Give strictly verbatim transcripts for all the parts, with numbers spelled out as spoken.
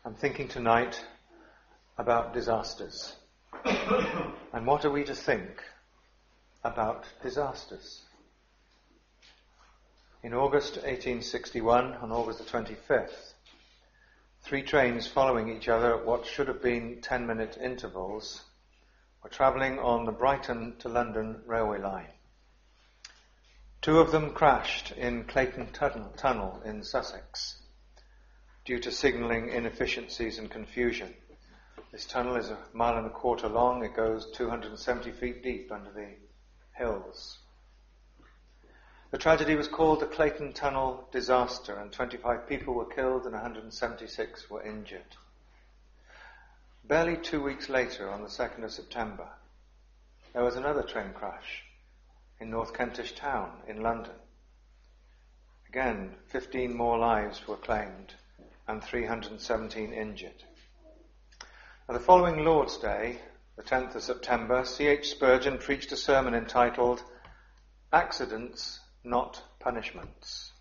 I'm thinking tonight about disasters. And what are we to think about disasters? In August eighteen sixty-one, on August the twenty-fifth, three trains following each other at what should have been ten-minute intervals were travelling on the Brighton to London railway line. Two of them crashed in Clayton Tunnel, tunnel in Sussex due to signalling inefficiencies and confusion. This tunnel is a mile and a quarter long. It goes two hundred seventy feet deep under the hills. The tragedy was called the Clayton Tunnel disaster, and twenty-five people were killed and one hundred seventy-six were injured. Barely two weeks later, on the second of September, there was another train crash in North Kentish Town in London. Again, fifteen more lives were claimed and three hundred seventeen injured. Now, the following Lord's Day, the tenth of September, C H Spurgeon preached a sermon entitled Accidents, Not Punishments.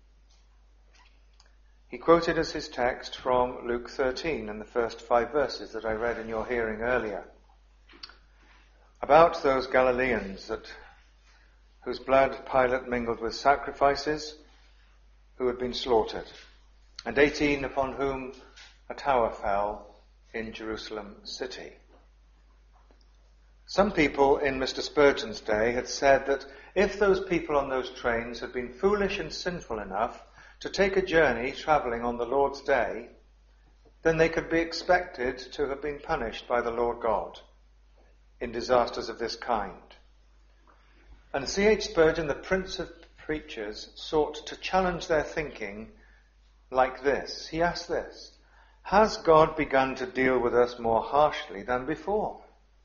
He quoted as his text from Luke thirteen and the first five verses that I read in your hearing earlier, about those Galileans that whose blood Pilate mingled with sacrifices, who had been slaughtered, and eighteen upon whom a tower fell in Jerusalem city. Some people in Mister Spurgeon's day had said that if those people on those trains had been foolish and sinful enough to take a journey travelling on the Lord's day, then they could be expected to have been punished by the Lord God in disasters of this kind. And C H Spurgeon, the Prince of Preachers, sought to challenge their thinking like this. He asked this: has God begun to deal with us more harshly than before?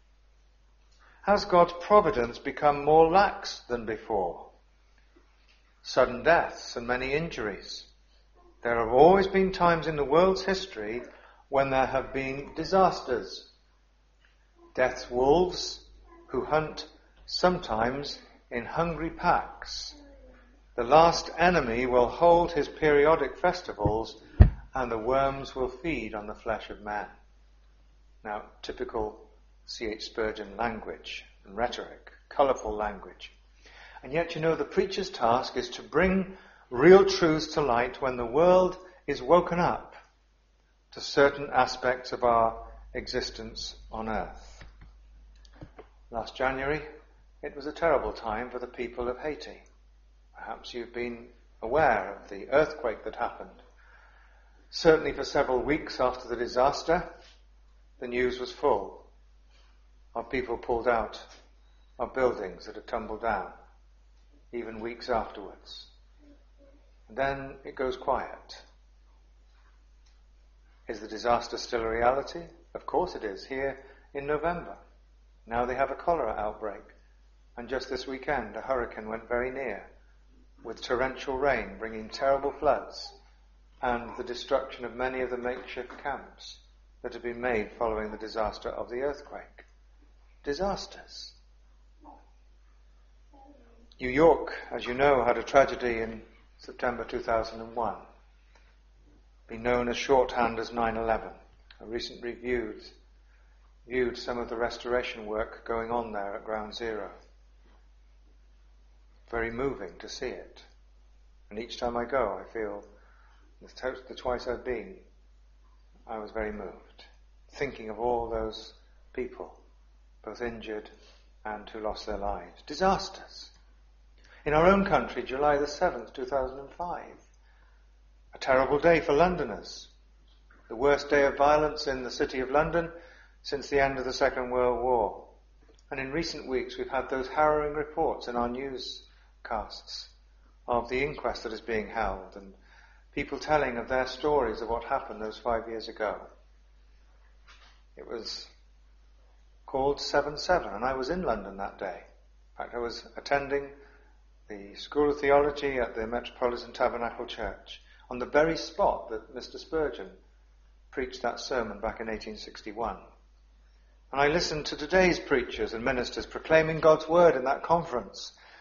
Has God's providence become more lax than before? Sudden deaths and many injuries. There have always been times in the world's history when there have been disasters. Death's wolves who hunt sometimes in hungry packs. The last enemy will hold his periodic festivals, and the worms will feed on the flesh of man. Now, typical C H Spurgeon language and rhetoric, colourful language. And yet, you know, the preacher's task is to bring real truths to light when the world is woken up to certain aspects of our existence on earth. Last January, it was a terrible time for the people of Haiti. Perhaps you've been aware of the earthquake that happened. Certainly for several weeks after the disaster, the news was full of people pulled out of buildings that had tumbled down, even weeks afterwards. And then it goes quiet. Is the disaster still a reality? Of course it is, here in November. Now they have a cholera outbreak. And just this weekend, a hurricane went very near, with torrential rain bringing terrible floods and the destruction of many of the makeshift camps that had been made following the disaster of the earthquake. Disasters. New York, as you know, had a tragedy in September two thousand one, been known as shorthand as nine eleven. A recent review viewed some of the restoration work going on there at Ground Zero. Very moving to see it. And each time I go, I feel, the twice I've been, I was very moved, thinking of all those people, both injured and who lost their lives. Disasters. In our own country, July the seventh, two thousand five, a terrible day for Londoners. The worst day of violence in the city of London since the end of the Second World War. And in recent weeks, we've had those harrowing reports in our newscasts of the inquest that is being held and people telling of their stories of what happened those five years ago. It was called seven seven, and I was in London that day. In fact, I was attending the School of Theology at the Metropolitan Tabernacle Church on the very spot that Mister Spurgeon preached that sermon back in eighteen sixty-one. And I listened to today's preachers and ministers proclaiming God's word in that conference.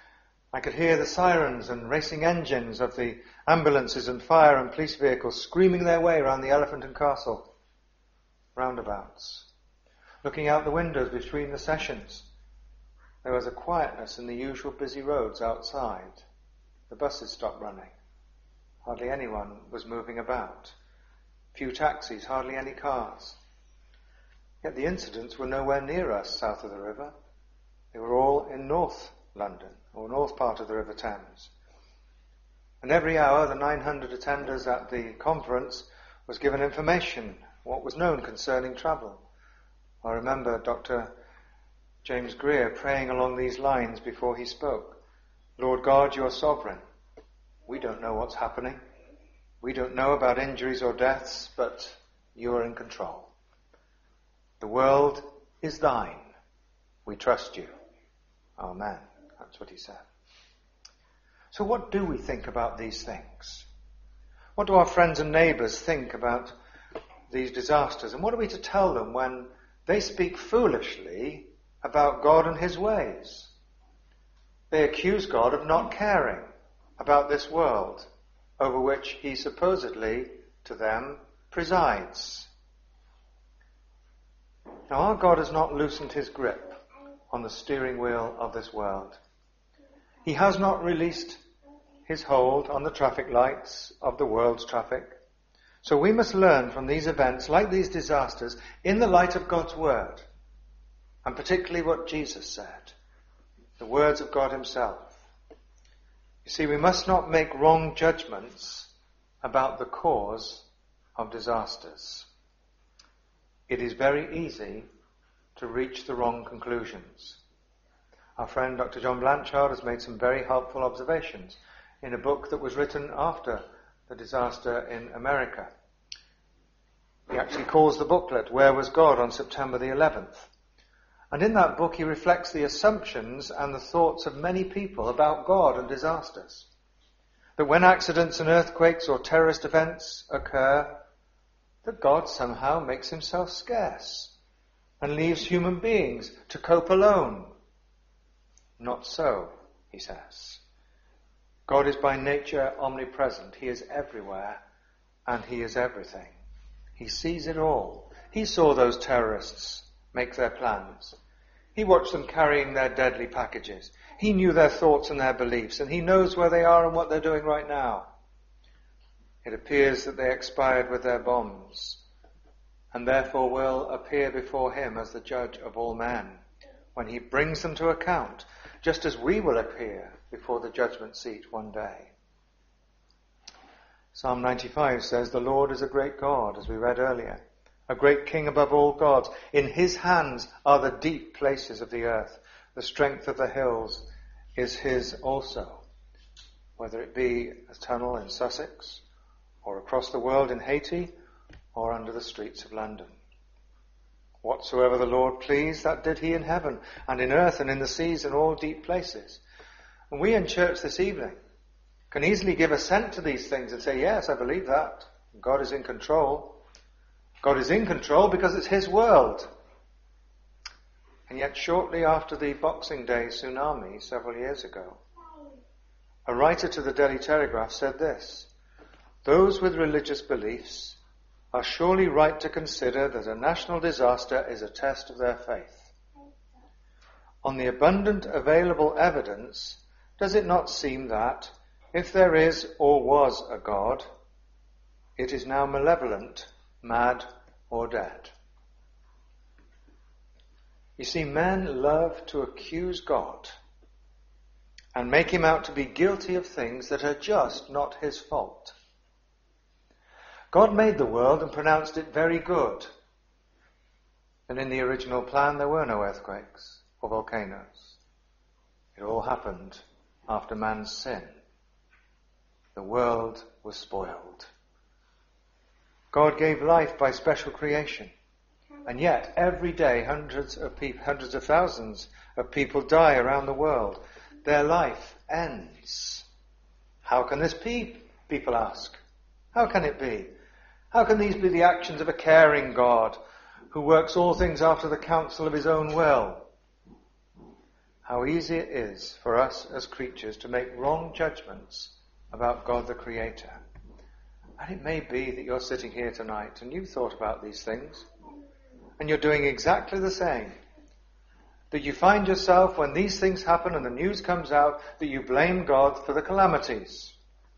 I could hear the sirens and racing engines of the ambulances and fire and police vehicles screaming their way around the Elephant and Castle roundabouts. Looking out the windows between the sessions, there was a quietness in the usual busy roads outside. The buses stopped running. Hardly anyone was moving about. Few taxis, hardly any cars. Yet the incidents were nowhere near us south of the river. They were all in North London, or north part of the River Thames. And every hour the nine hundred attenders at the conference was given information, what was known concerning travel. I remember Doctor James Greer praying along these lines before he spoke. Lord God, you are sovereign. We don't know what's happening. We don't know about injuries or deaths, but you are in control. The world is thine. We trust you. Amen. That's what he said. So what do we think about these things? What do our friends and neighbours think about these disasters? And what are we to tell them when they speak foolishly about God and his ways? They accuse God of not caring about this world over which he supposedly, to them, presides. Now, our God has not loosened his grip on the steering wheel of this world. He has not released his hold on the traffic lights of the world's traffic. So we must learn from these events, like these disasters, in the light of God's word, and particularly what Jesus said, the words of God himself. You see, we must not make wrong judgments about the cause of disasters. It is very easy to reach the wrong conclusions. Our friend Doctor John Blanchard has made some very helpful observations in a book that was written after the disaster in America. He actually calls the booklet, Where Was God on September the eleventh? And in that book he reflects the assumptions and the thoughts of many people about God and disasters. That when accidents and earthquakes or terrorist events occur, that God somehow makes himself scarce and leaves human beings to cope alone. Not so, he says. God is by nature omnipresent. He is everywhere and he is everything. He sees it all. He saw those terrorists make their plans. He watched them carrying their deadly packages. He knew their thoughts and their beliefs, and he knows where they are and what they're doing right now. It appears that they expired with their bombs, and therefore will appear before him as the judge of all men, when he brings them to account, just as we will appear before the judgment seat one day. Psalm ninety-five says, the Lord is a great God, as we read earlier, a great king above all gods. In his hands are the deep places of the earth. The strength of the hills is his also. Whether it be a tunnel in Sussex, or across the world in Haiti, or under the streets of London. Whatsoever the Lord pleased, that did he in heaven, and in earth, and in the seas, and all deep places. And we in church this evening can easily give assent to these things and say, yes, I believe that. God is in control. God is in control because it's his world. And yet shortly after the Boxing Day tsunami several years ago, a writer to the Delhi Telegraph said this, those with religious beliefs are surely right to consider that a national disaster is a test of their faith. On the abundant available evidence, does it not seem that, if there is or was a God, it is now malevolent, mad, or dead? You see, men love to accuse God and make him out to be guilty of things that are just not his fault. God made the world and pronounced it very good. And in the original plan there were no earthquakes or volcanoes. It all happened after man's sin. The world was spoiled. God gave life by special creation. And yet, every day, hundreds of people, hundreds of thousands of people die around the world. Their life ends. How can this be? People ask. How can it be? How can these be the actions of a caring God who works all things after the counsel of his own will? how easy it is for us as creatures to make wrong judgments about God the Creator. And it may be that you're sitting here tonight and you've thought about these things, and you're doing exactly the same. That you find yourself, when these things happen and the news comes out, that you blame God for the calamities.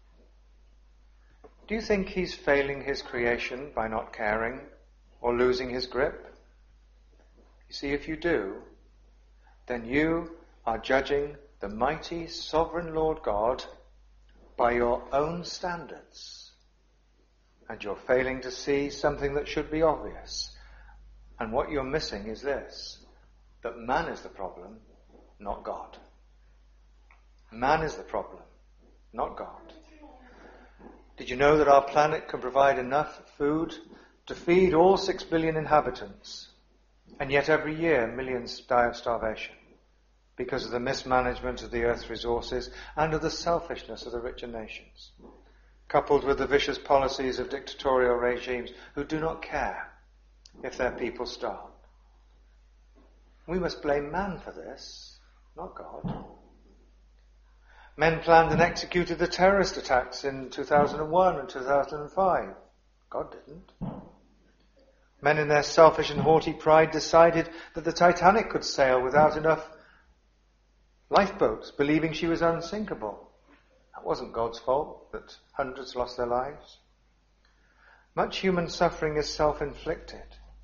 Do you think he's failing his creation by not caring or losing his grip? You see, if you do, then you are judging the mighty sovereign Lord God by your own standards. And you're failing to see something that should be obvious. And what you're missing is this, that man is the problem, not God. Man is the problem, not God. Did you know that our planet can provide enough food to feed all six billion inhabitants? And yet every year millions die of starvation because of the mismanagement of the earth's resources and of the selfishness of the richer nations, coupled with the vicious policies of dictatorial regimes who do not care if their people starve. We must blame man for this, not God. Men planned and executed the terrorist attacks in two thousand one and two thousand five. God didn't. Men in their selfish and haughty pride decided that the Titanic could sail without enough lifeboats, believing she was unsinkable. That wasn't God's fault that hundreds lost their lives. Much human suffering is self-inflicted.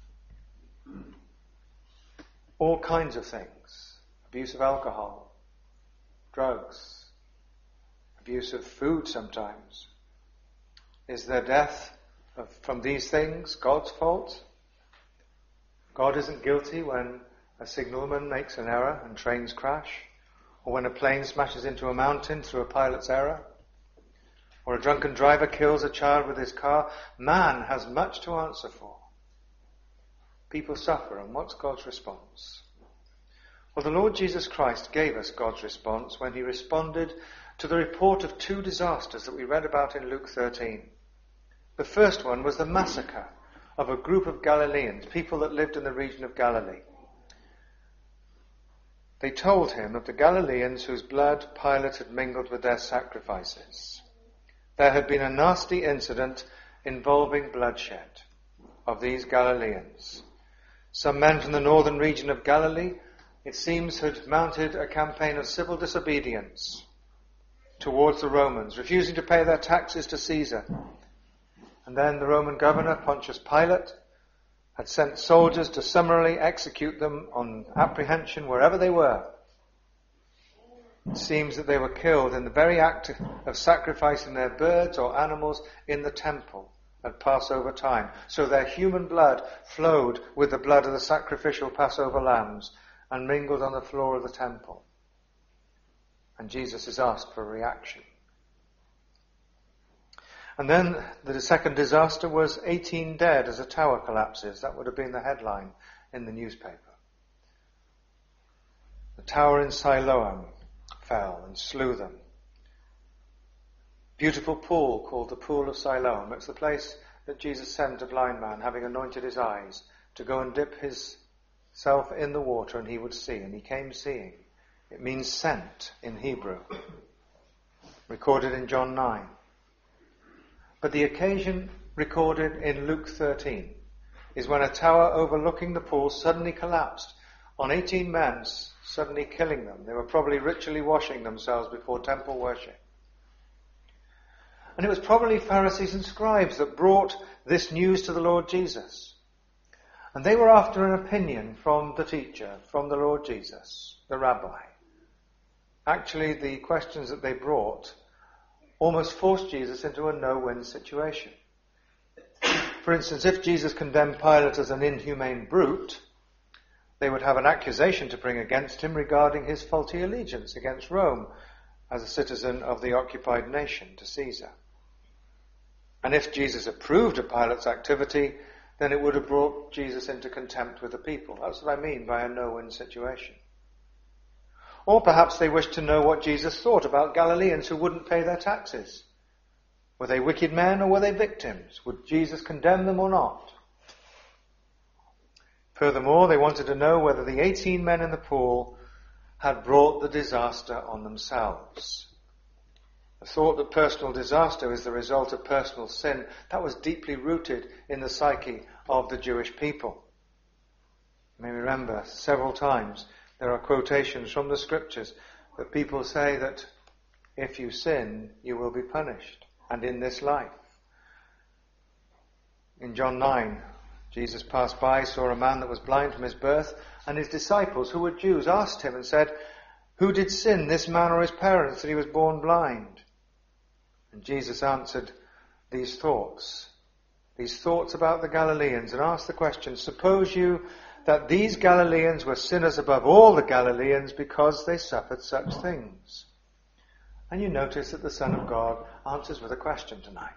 All kinds of things. Abuse of alcohol, drugs, abuse of food sometimes. Is their death of, from these things God's fault? God isn't guilty when a signalman makes an error and trains crash, or when a plane smashes into a mountain through a pilot's error, or a drunken driver kills a child with his car. Man has much to answer for. People suffer, and what's God's response? Well, the Lord Jesus Christ gave us God's response when he responded to the report of two disasters that we read about in Luke thirteen. The first one was the massacre of a group of Galileans, people that lived in the region of Galilee. They told him of the Galileans whose blood Pilate had mingled with their sacrifices. There had been a nasty incident involving bloodshed of these Galileans. Some men from the northern region of Galilee, it seems, had mounted a campaign of civil disobedience towards the Romans, refusing to pay their taxes to Caesar. And then the Roman governor, Pontius Pilate, had sent soldiers to summarily execute them on apprehension wherever they were. It seems that they were killed in the very act of sacrificing their birds or animals in the temple at Passover time. So their human blood flowed with the blood of the sacrificial Passover lambs and mingled on the floor of the temple. And Jesus is asked for a reaction. And then the second disaster was eighteen dead as a tower collapses. That would have been the headline in the newspaper. The tower in Siloam fell and slew them. Beautiful pool called the Pool of Siloam. It's the place that Jesus sent a blind man, having anointed his eyes, to go and dip himself in the water and he would see. And he came seeing. It means sent in Hebrew. Recorded in John nine. But the occasion recorded in Luke thirteen is when a tower overlooking the pool suddenly collapsed on eighteen men, suddenly killing them. They were probably ritually washing themselves before temple worship. And it was probably Pharisees and scribes that brought this news to the Lord Jesus. And they were after an opinion from the teacher, from the Lord Jesus, the rabbi. Actually, the questions that they brought almost forced Jesus into a no-win situation. For instance, if Jesus condemned Pilate as an inhumane brute, they would have an accusation to bring against him regarding his faulty allegiance against Rome as a citizen of the occupied nation to Caesar. And if Jesus approved of Pilate's activity, then it would have brought Jesus into contempt with the people. That's what I mean by a no-win situation. Or perhaps they wished to know what Jesus thought about Galileans who wouldn't pay their taxes. Were they wicked men or were they victims? Would Jesus condemn them or not? Furthermore, they wanted to know whether the eighteen men in the pool had brought the disaster on themselves. The thought that personal disaster is the result of personal sin, that was deeply rooted in the psyche of the Jewish people. You may remember several times there are quotations from the scriptures that people say that if you sin, you will be punished, and in this life. In John nine, Jesus passed by, saw a man that was blind from his birth, and his disciples, who were Jews, asked him and said, "Who did sin, this man or his parents, that he was born blind?" And Jesus answered these thoughts, these thoughts about the Galileans, and asked the question, "Suppose you that these Galileans were sinners above all the Galileans because they suffered such things?" And you notice that the Son of God answers with a question tonight.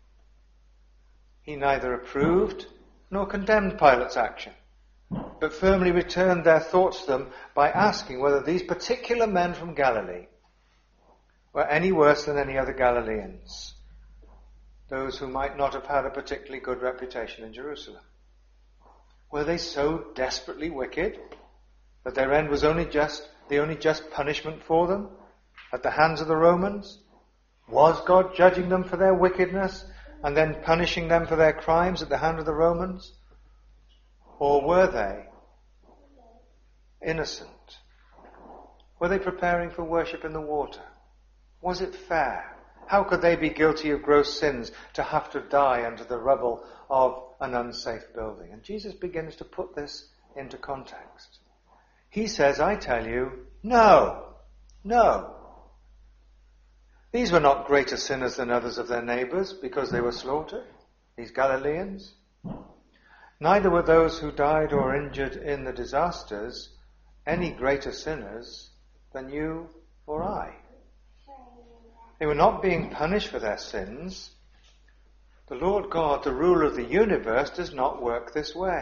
He neither approved nor condemned Pilate's action, but firmly returned their thoughts to them by asking whether these particular men from Galilee were any worse than any other Galileans, those who might not have had a particularly good reputation in Jerusalem. Were they so desperately wicked that their end was only just the only just punishment for them at the hands of the Romans? Was God judging them for their wickedness and then punishing them for their crimes at the hand of the Romans? Or were they innocent? Were they preparing for worship in the water? Was it fair? How could they be guilty of gross sins to have to die under the rubble of an unsafe building? And Jesus begins to put this into context. He says, I tell you, no, no. These were not greater sinners than others of their neighbours because they were slaughtered, these Galileans. Neither were those who died or injured in the disasters any greater sinners than you or I. They were not being punished for their sins. The Lord God, the ruler of the universe, does not work this way.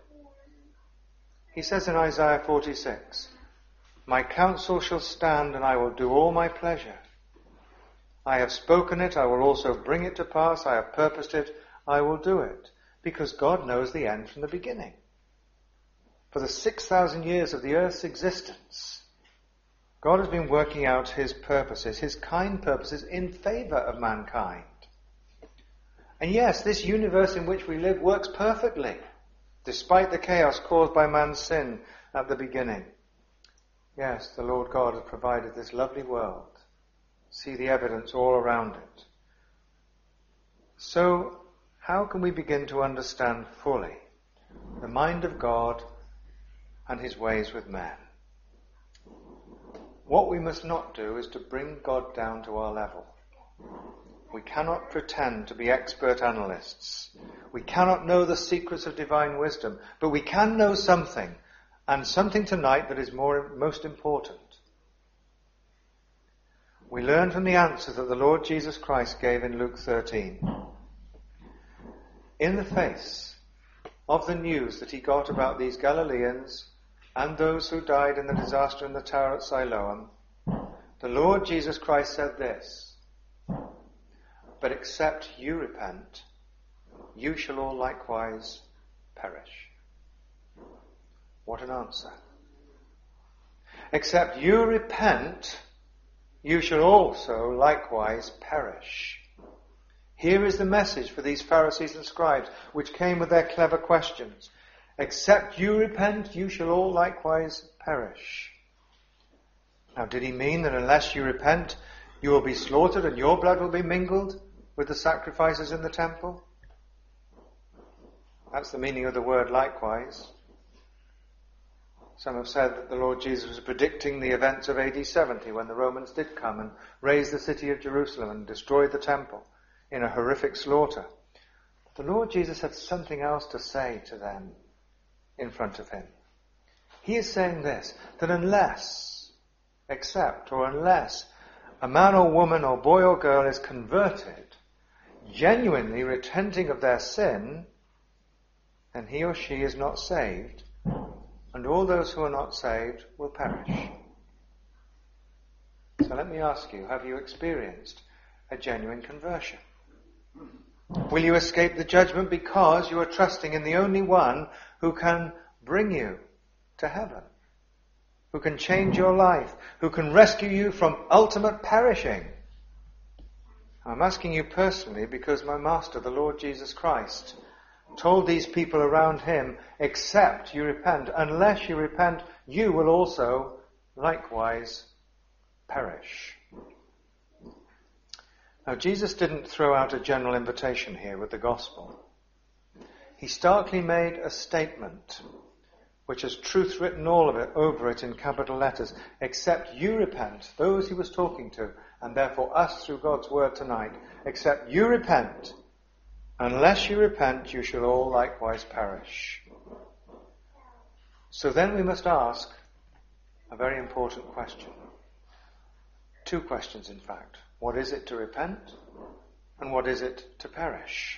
He says in Isaiah forty-six, "My counsel shall stand, and I will do all my pleasure. I have spoken it, I will also bring it to pass. I have purposed it, I will do it." Because God knows the end from the beginning. For the six thousand years of the earth's existence, God has been working out his purposes, his kind purposes in favour of mankind. And yes, this universe in which we live works perfectly, despite the chaos caused by man's sin at the beginning. Yes, the Lord God has provided this lovely world. See the evidence all around it. So, how can we begin to understand fully the mind of God and his ways with men? What we must not do is to bring God down to our level. We cannot pretend to be expert analysts. We cannot know the secrets of divine wisdom, but we can know something, and something tonight that is more, most important. We learn from the answer that the Lord Jesus Christ gave in Luke thirteen. In the face of the news that he got about these Galileans and those who died in the disaster in the tower at Siloam, the Lord Jesus Christ said this, "But except you repent, you shall all likewise perish." What an answer. Except you repent, you shall also likewise perish. Here is the message for these Pharisees and scribes, which came with their clever questions. Except you repent, you shall all likewise perish. Now, did he mean that unless you repent, you will be slaughtered and your blood will be mingled with the sacrifices in the temple? That's the meaning of the word likewise. Some have said that the Lord Jesus was predicting the events of A D seventy, when the Romans did come and raze the city of Jerusalem and destroy the temple in a horrific slaughter. But the Lord Jesus had something else to say to them in front of him. He is saying this, that unless, except or unless a man or woman or boy or girl is converted, genuinely repenting of their sin, then he or she is not saved, and all those who are not saved will perish. So let me ask you, have you experienced a genuine conversion? Will you escape the judgment because you are trusting in the only one who can bring you to heaven? who can change your life, who can rescue you from ultimate perishing. I'm asking you personally because my Master, the Lord Jesus Christ, told these people around him, except you repent, unless you repent, you will also likewise perish. Now, Jesus didn't throw out a general invitation here with the gospel. He starkly made a statement, which has truth written all of it over it in capital letters. Except you repent, those he was talking to, and therefore us through God's word tonight, except you repent, unless you repent, you shall all likewise perish. So then we must ask a very important question. Two questions, in fact. What is it to repent? And what is it to perish?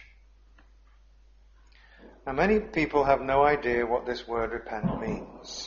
Now, many people have no idea what this word repent means.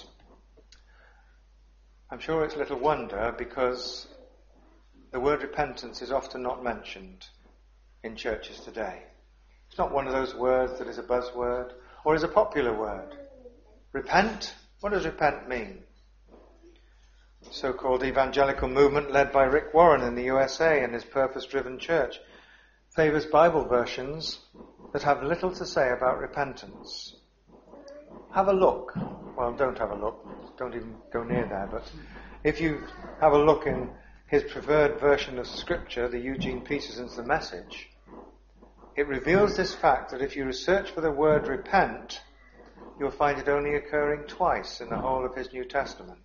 I'm sure it's little wonder because the word repentance is often not mentioned in churches today. It's not one of those words that is a buzzword or is a popular word. Repent? What does repent mean? The so-called evangelical movement led by Rick Warren in the U S A and his purpose-driven church favours Bible versions that have little to say about repentance. Have a look. Well, don't have a look. Don't even go near there. But if you have a look in his preferred version of Scripture, the Eugene Peterson's The Message, it reveals this fact that if you search for the word repent, you'll find it only occurring twice in the whole of his New Testament.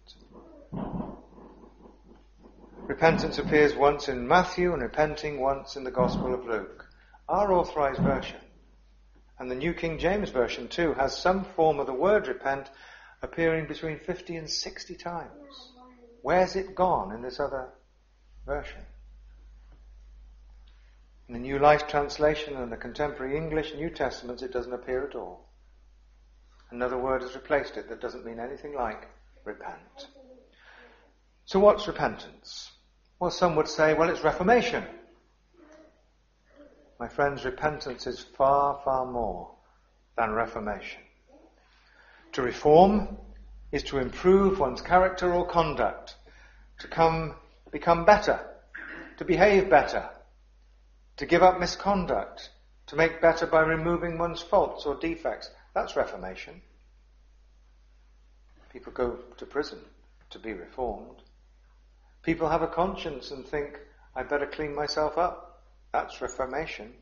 Repentance appears once in Matthew and repenting once in the Gospel of Luke. Our authorized version, and the New King James Version too, has some form of the word repent appearing between fifty and sixty times. Where's it gone in this other version? In the New Life Translation and the Contemporary English New Testaments, it doesn't appear at all. Another word has replaced it that doesn't mean anything like repent. So what's repentance? Well, some would say, well, it's reformation. My friends, repentance is far, far more than reformation. To reform is to improve one's character or conduct, to come, become better, to behave better, to give up misconduct, to make better by removing one's faults or defects. That's reformation. People go to prison to be reformed. People have a conscience and think, I'd better clean myself up. That's reformation.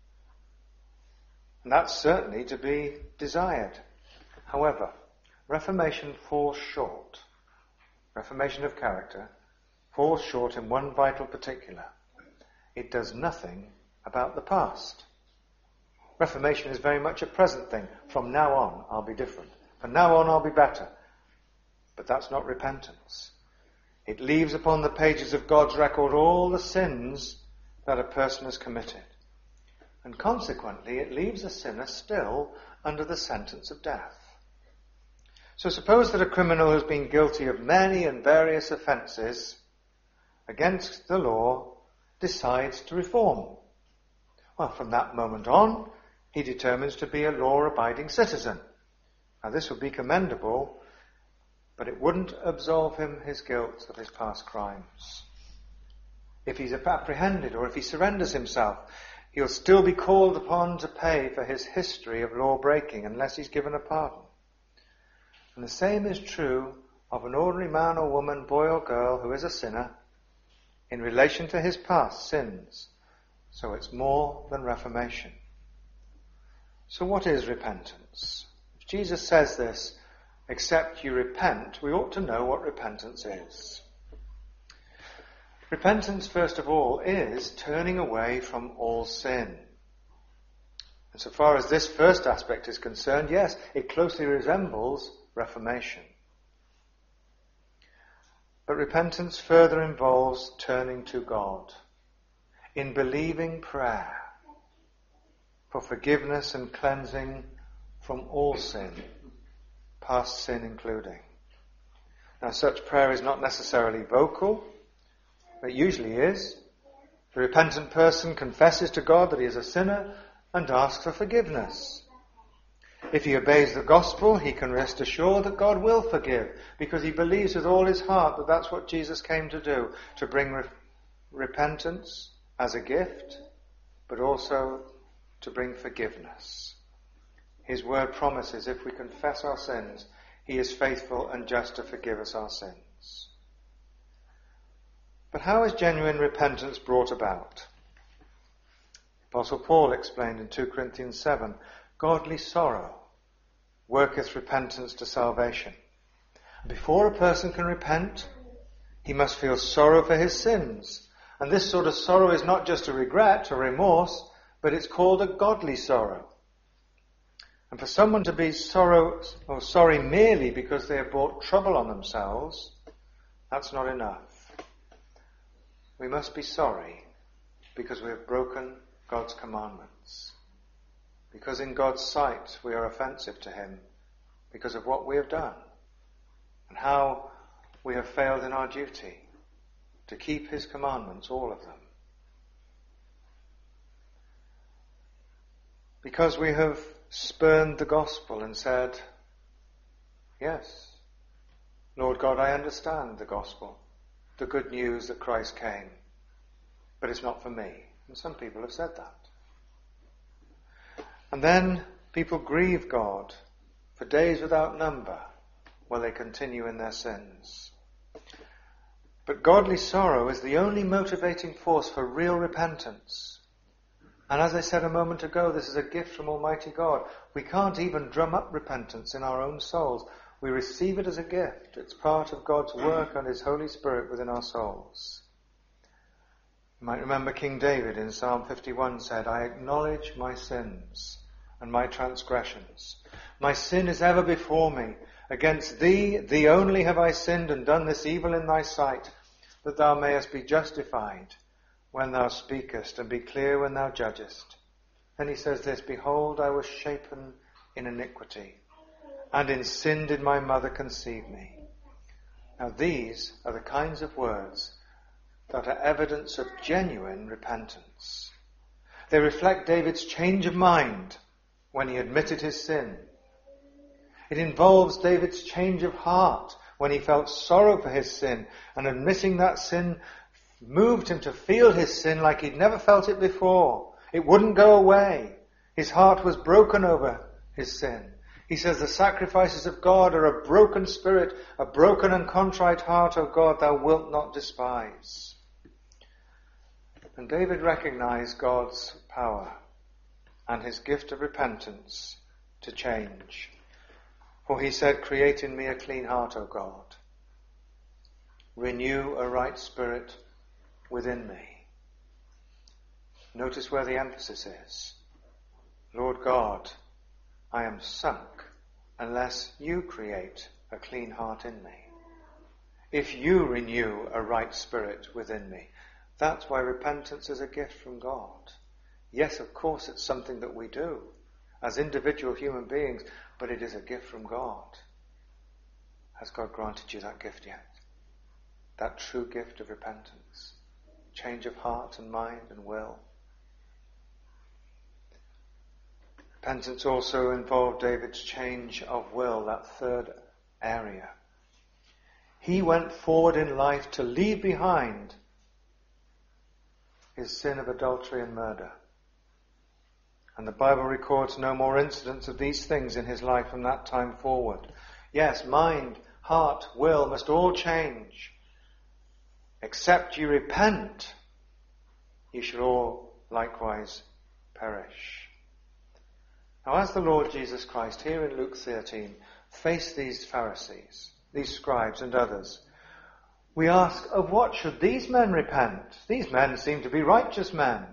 And that's certainly to be desired. However, reformation falls short. Reformation of character falls short in one vital particular. It does nothing about the past. Reformation is very much a present thing. From now on, I'll be different. From now on, I'll be better. But that's not repentance. It leaves upon the pages of God's record all the sins that a person has committed. And consequently, it leaves a sinner still under the sentence of death. So suppose that a criminal who's been guilty of many and various offences against the law decides to reform. Well, from that moment on, he determines to be a law-abiding citizen. Now, this would be commendable, but it wouldn't absolve him his guilt of his past crimes. If he's apprehended or if he surrenders himself, he'll still be called upon to pay for his history of law-breaking unless he's given a pardon. And the same is true of an ordinary man or woman, boy or girl who is a sinner in relation to his past sins. So it's more than reformation. So what is repentance? If Jesus says this, except you repent, we ought to know what repentance is. Repentance, first of all, is turning away from all sin. And so far as this first aspect is concerned, yes, it closely resembles reformation. But repentance further involves turning to God in believing prayer for forgiveness and cleansing from all sin, past sin including. Now, such prayer is not necessarily vocal, but it usually is. The repentant person confesses to God that he is a sinner and asks for forgiveness. If he obeys the gospel, he can rest assured that God will forgive, because he believes with all his heart that that's what Jesus came to do, to bring re- repentance as a gift, but also to bring forgiveness. His word promises if we confess our sins, he is faithful and just to forgive us our sins. But how is genuine repentance brought about? Apostle Paul explained in two Corinthians seven, godly sorrow worketh repentance to salvation. Before a person can repent, he must feel sorrow for his sins. And this sort of sorrow is not just a regret or remorse, but it's called a godly sorrow. And for someone to be sorrow or sorry merely because they have brought trouble on themselves, that's not enough. We must be sorry because we have broken God's commandments. Because in God's sight we are offensive to him because of what we have done and how we have failed in our duty to keep his commandments, all of them. Because we have spurned the gospel and said, yes, Lord God, I understand the gospel, the good news that Christ came, but it's not for me. And some people have said that. And then people grieve God for days without number while they continue in their sins. But godly sorrow is the only motivating force for real repentance. And as I said a moment ago, this is a gift from Almighty God. We can't even drum up repentance in our own souls. We receive it as a gift. It's part of God's work and his Holy Spirit within our souls. You might remember King David in Psalm fifty-one said, I acknowledge my sins and my transgressions. My sin is ever before me. Against thee, thee only have I sinned and done this evil in thy sight, that thou mayest be justified when thou speakest and be clear when thou judgest. Then he says this, behold, I was shapen in iniquity, and in sin did my mother conceive me. Now these are the kinds of words that are evidence of genuine repentance. They reflect David's change of mind when he admitted his sin. It involves David's change of heart when he felt sorrow for his sin, and admitting that sin moved him to feel his sin like he'd never felt it before. It wouldn't go away. His heart was broken over his sin. He says, the sacrifices of God are a broken spirit, a broken and contrite heart, O God, thou wilt not despise. And David recognized God's power and his gift of repentance to change. For he said, create in me a clean heart, O God. Renew a right spirit within me. Notice where the emphasis is. Lord God, I am sunk unless you create a clean heart in me. If you renew a right spirit within me. That's why repentance is a gift from God. Yes, of course, it's something that we do as individual human beings, but it is a gift from God. Has God granted you that gift yet? That true gift of repentance, change of heart and mind and will. Repentance also involved David's change of will, that third area. He went forward in life to leave behind his sin of adultery and murder. And the Bible records no more incidents of these things in his life from that time forward. Yes, mind, heart, will must all change. Except you repent, you shall all likewise perish. Now, as the Lord Jesus Christ, here in Luke thirteen, faced these Pharisees, these scribes and others, we ask, of what should these men repent? These men seem to be righteous men.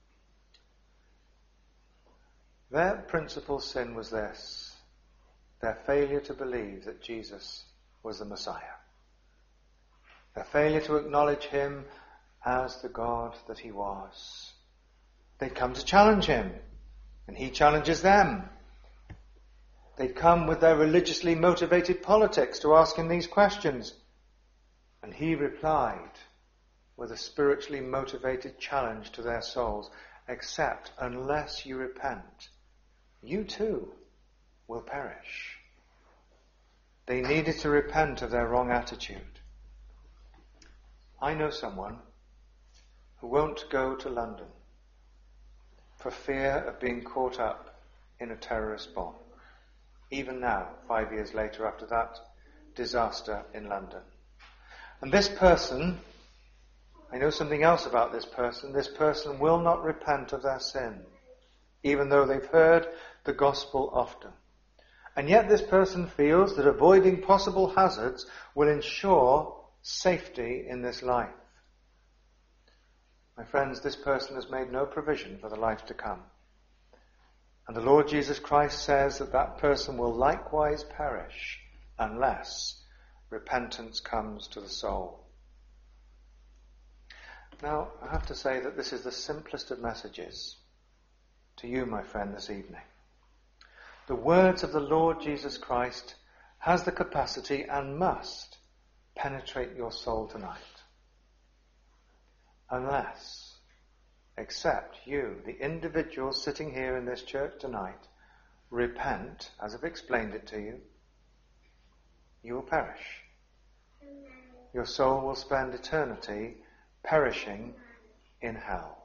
Their principal sin was this, their failure to believe that Jesus was the Messiah. Their failure to acknowledge him as the God that he was. They'd come to challenge him, and he challenges them. They'd come with their religiously motivated politics to ask him these questions, and he replied with a spiritually motivated challenge to their souls, except unless you repent, you too will perish. They needed to repent of their wrong attitude. I know someone who won't go to London for fear of being caught up in a terrorist bomb. Even now, five years later after that disaster in London. And this person, I know something else about this person, this person will not repent of their sin, even though they've heard the gospel often. And yet this person feels that avoiding possible hazards will ensure safety in this life. My friends, this person has made no provision for the life to come. And the Lord Jesus Christ says that that person will likewise perish unless repentance comes to the soul. Now, I have to say that this is the simplest of messages to you, my friend, this evening. The words of the Lord Jesus Christ has the capacity and must penetrate your soul tonight. Unless, except you, the individual sitting here in this church tonight, repent, as I've explained it to you, you will perish. Your soul will spend eternity perishing in hell.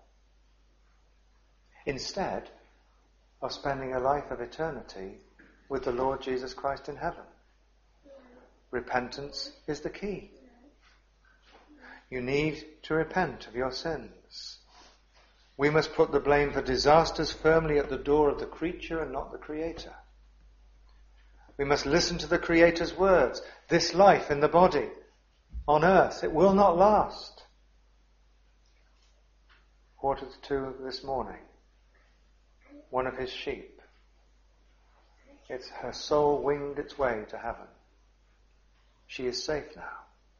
Instead of spending a life of eternity with the Lord Jesus Christ in heaven. Repentance is the key. You need to repent of your sins. We must put the blame for disasters firmly at the door of the creature and not the Creator. We must listen to the Creator's words. This life in the body on earth, it will not last. Quarter to two this morning, one of his sheep, it's her soul winged its way to heaven. She is safe now.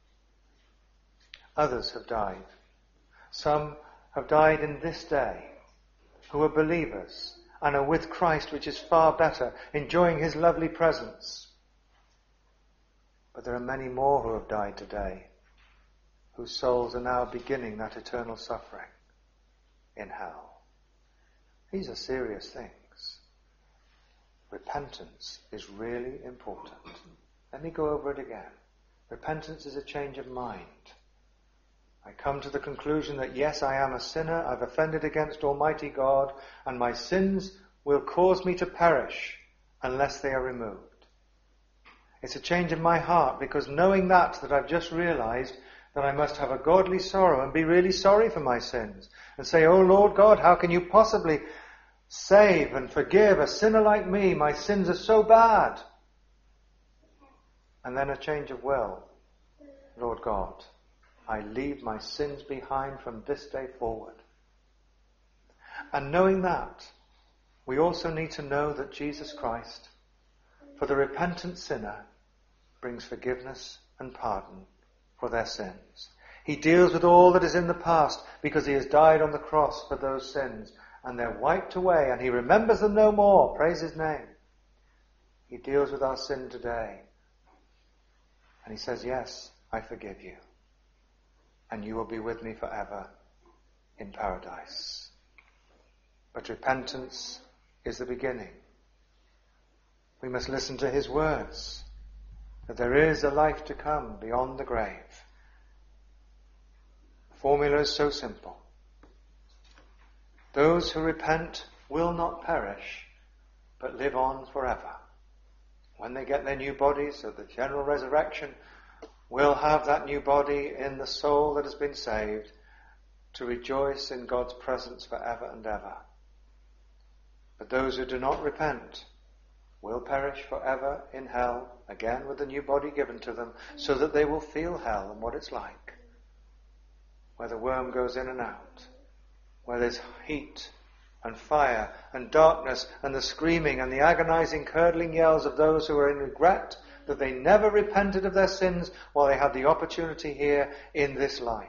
Others have died. Some have died in this day who are believers and are with Christ, which is far better, enjoying his lovely presence. But there are many more who have died today, whose souls are now beginning that eternal suffering in hell. These are serious things. Repentance is really important. Let me go over it again. Repentance is a change of mind. I come to the conclusion that yes, I am a sinner, I've offended against Almighty God, and my sins will cause me to perish unless they are removed. It's a change of my heart, because knowing that, that I've just realized that I must have a godly sorrow and be really sorry for my sins, and say, oh Lord God, how can you possibly save and forgive a sinner like me? My sins are so bad. And then a change of will. Lord God, I leave my sins behind from this day forward. And knowing that, we also need to know that Jesus Christ, for the repentant sinner, brings forgiveness and pardon for their sins. He deals with all that is in the past because he has died on the cross for those sins, and they're wiped away, and he remembers them no more. Praise his name. He deals with our sin today. And he says, yes, I forgive you. And you will be with me forever in paradise. But repentance is the beginning. We must listen to his words, that there is a life to come beyond the grave. The formula is so simple. Those who repent will not perish, but live on forever. When they get their new bodies at the general resurrection, we'll have that new body in the soul that has been saved to rejoice in God's presence forever and ever. But those who do not repent will perish forever in hell, again with the new body given to them, so that they will feel hell and what it's like, where the worm goes in and out, where there's heat and fire and darkness and the screaming and the agonizing, curdling yells of those who are in regret that they never repented of their sins while they had the opportunity here in this life.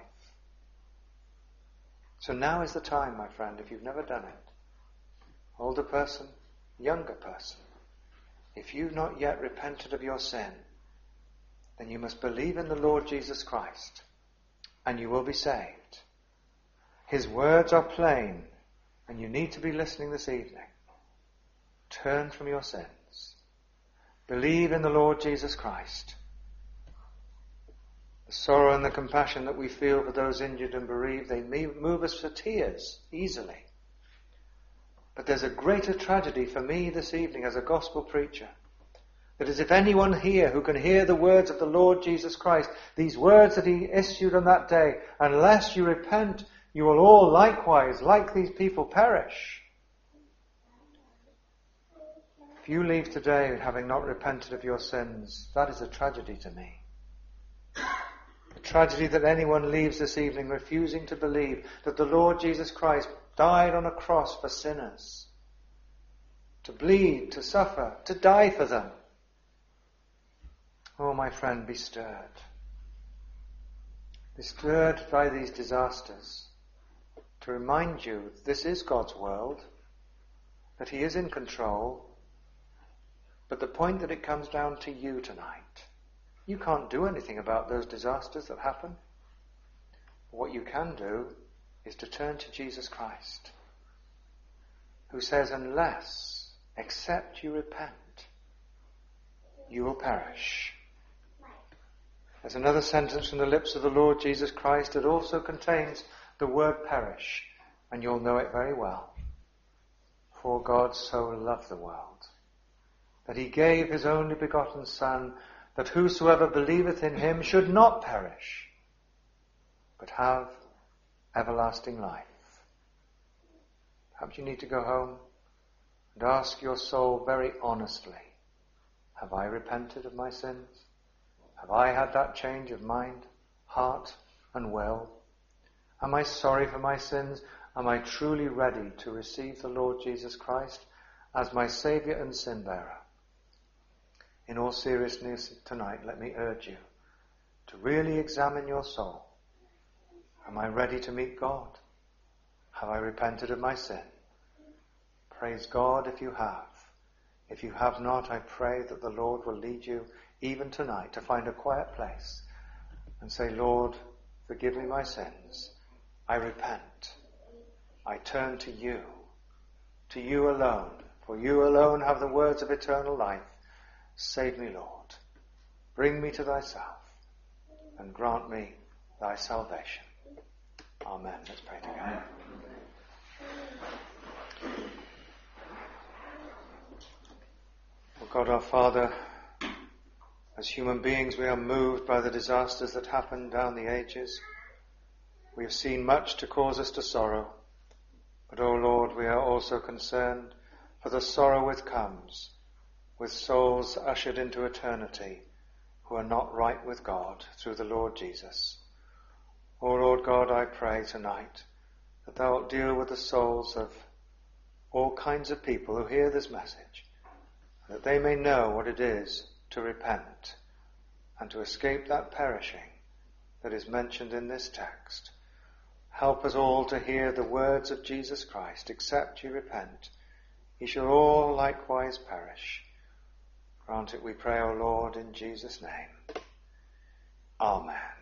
So now is the time, my friend, if you've never done it. Older person, younger person. If you've not yet repented of your sin, then you must believe in the Lord Jesus Christ, and you will be saved. His words are plain, and you need to be listening this evening. Turn from your sins. Believe in the Lord Jesus Christ. The sorrow and the compassion that we feel for those injured and bereaved, they move us to tears easily. But there's a greater tragedy for me this evening as a gospel preacher. That is, if anyone here who can hear the words of the Lord Jesus Christ, these words that he issued on that day, unless you repent, you will all likewise, like these people, perish. If you leave today having not repented of your sins, that is a tragedy to me. A tragedy that anyone leaves this evening refusing to believe that the Lord Jesus Christ died on a cross for sinners, to bleed, to suffer, to die for them. Oh, my friend, be stirred. Be stirred by these disasters to remind you this is God's world, that he is in control, but the point that it comes down to you tonight. You can't do anything about those disasters that happen. What you can do is to turn to Jesus Christ, who says, unless, except you repent, you will perish. There's another sentence from the lips of the Lord Jesus Christ that also contains the word perish, and you'll know it very well. For God so loved the world, that he gave his only begotten Son, that whosoever believeth in him should not perish, but have everlasting life. Perhaps you need to go home and ask your soul very honestly, have I repented of my sins? Have I had that change of mind, heart and will? Am I sorry for my sins? Am I truly ready to receive the Lord Jesus Christ as my Saviour and sin bearer? In all seriousness tonight, let me urge you to really examine your soul. Am I ready to meet God? Have I repented of my sin? Praise God if you have. If you have not, I pray that the Lord will lead you even tonight to find a quiet place and say, Lord, forgive me my sins. I repent. I turn to you, to you alone, for you alone have the words of eternal life. Save me, Lord. Bring me to thyself and grant me thy salvation. Amen. Let's pray together. Oh God our Father, as human beings we are moved by the disasters that happen down the ages. We have seen much to cause us to sorrow, but, O Lord, we are also concerned for the sorrow which comes with souls ushered into eternity who are not right with God through the Lord Jesus. O Lord God, I pray tonight that thou wilt deal with the souls of all kinds of people who hear this message, that they may know what it is to repent and to escape that perishing that is mentioned in this text. Help us all to hear the words of Jesus Christ. Except ye repent, ye shall all likewise perish. Grant it, we pray, O Lord, in Jesus' name. Amen.